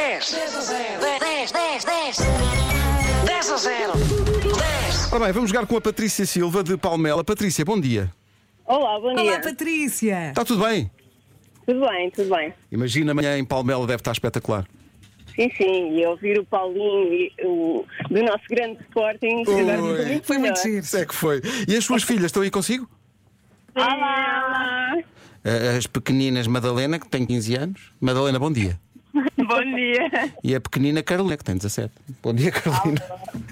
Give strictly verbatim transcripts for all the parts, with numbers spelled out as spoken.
dez, dez a zero, dez, dez, dez, dez a zero, dez. Ora bem, vamos jogar com a Patrícia Silva de Palmela. Patrícia, bom dia. Olá, bom dia. Olá, Patrícia. Está tudo bem? Tudo bem, tudo bem. Imagina, amanhã em Palmela deve estar espetacular. Sim, sim, e ouvir o Paulinho e o, do nosso grande Sporting. Oi. Agora ficou muito Foi muito melhor. giro. Isso é que foi. E as suas filhas estão aí consigo? Olá! As pequeninas Madalena, que tem quinze anos. Madalena, bom dia. Bom dia! E a pequenina Carolina, que tem dezassete. Bom dia, Carolina.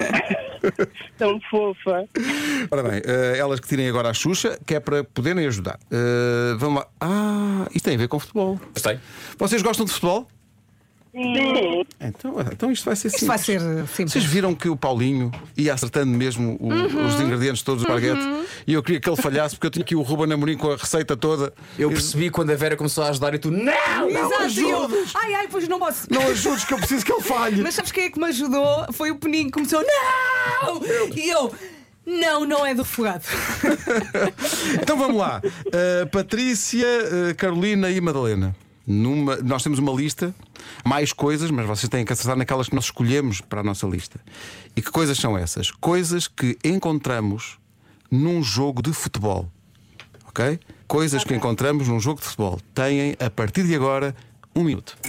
Tão fofa. Ora bem, eh, elas que tirem agora a Xuxa, que é para poderem ajudar. Eh, vamos lá. Ah, isto tem a ver com futebol. Gostei. Vocês gostam de futebol? Sim. Então, então isto vai ser Isto simples. vai ser simples. Vocês viram que o Paulinho ia acertando mesmo o- Uhum. os ingredientes todos do esparguete e eu queria que ele falhasse porque eu tinha aqui o Ruben Amorim com a receita toda. Eu percebi quando a Vera começou a ajudar e tu, não! Exato, e eu, ai, ai, pois não posso. Não ajudes que eu preciso que ele falhe. Mas sabes quem é que me ajudou? Foi o Peninho que começou, não! E eu, não, não é do refogado. Então vamos lá. Uh, Patrícia, uh, Carolina e Madalena. Numa, nós temos uma lista, mais coisas, mas vocês têm que acertar naquelas que nós escolhemos para a nossa lista. E que coisas são essas? Coisas que encontramos num jogo de futebol. Ok? Coisas que encontramos num jogo de futebol. Têm, a partir de agora, um minuto.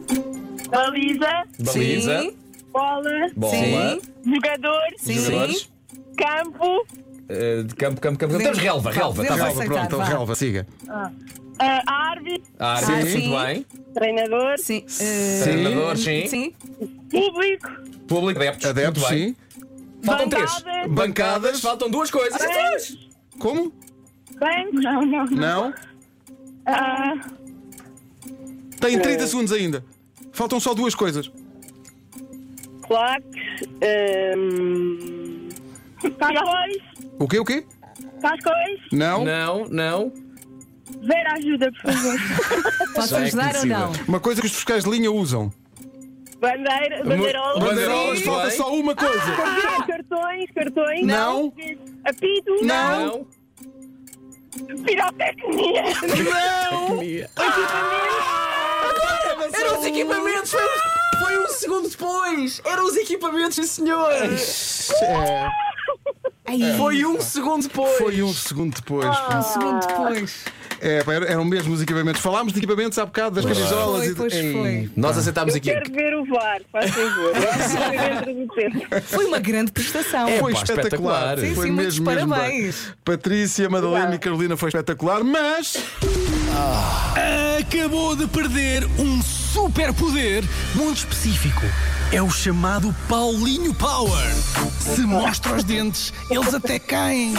Baliza, Baliza, Sim, bola, bola, sim, jogador, sim. jogadores, campo, eh, de campo, campo, campo. Temos relva, Vá, relva, está podemos bem. aceitar, Pronto, então, vá. relva, siga. ah, árbitro, Ah, Sim. sim, Sim. muito bem. treinador, Sim. eh, Treinador, sim. Sim. público, Público, adeptos. Adeptos, muito bem. sim. Faltam Bancada. três. Bancadas, faltam duas coisas. Como? banco, não, não, Não? Ah, Tem trinta segundos ainda. Faltam só duas coisas. claques, hum, cascóis, O quê, o quê? cascóis, Não? Não, não. Vera, ajuda, por favor. Posso Já é ajudar ou conhecida. não? Uma coisa que os fiscais de linha usam. Bandeira, bandeirola, Bandeirolas, Sim. falta Bem. só uma coisa. cartões, cartões, Não. apito, Não. Não. pirotecnia, Eram os equipamentos. Foi, foi um segundo depois. Eram os equipamentos, sim, senhor. É, Foi um segundo depois. foi um segundo depois. Um segundo depois. É, pá, eram mesmo os equipamentos. Falámos de equipamentos há bocado, das camisolas Foi, e de- pois Ei, foi. Nós aceitámos Eu aqui. quero ver o V A R, faz favor. Foi dentro do tempo. Foi uma grande prestação. É, Foi pá, espetacular. espetacular. Sim, Foi sim, muitos mesmo, mesmo parabéns. bem. Patrícia, Madalena Obrigada. e Carolina foi espetacular, mas Acabou de perder um superpoder muito específico. É o chamado Paulinho Power. Se mostra os dentes, eles até caem.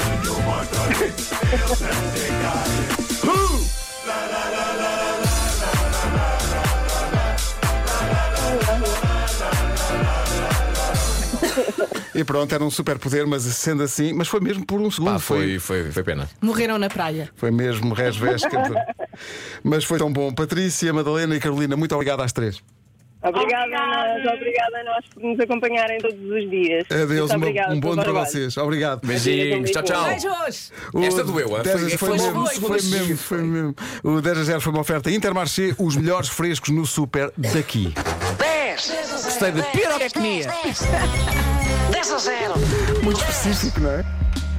e pronto, era um super poder, mas sendo assim, mas foi mesmo por um segundo. Pá, foi, foi, foi pena. Morreram na praia. Foi mesmo resvesca. Mas foi tão bom. Patrícia, Madalena e Carolina, muito obrigado às três. Obrigada a nós, obrigada a nós por nos acompanharem todos os dias. Adeus, Muito uma- obrigada um bom pelo ano para trabalho. vocês. Obrigado. Beijinhos, tchau, tchau. Beijos! O Esta doeu, hein? dez Foi- foi, foi mesmo, um foi, segundo a mesmo, seguir. foi mesmo. O dez a zero foi uma oferta Intermarché, os melhores frescos no super daqui. dez, Gostei de pirotecnia. dez a zero. Muito específico, não é?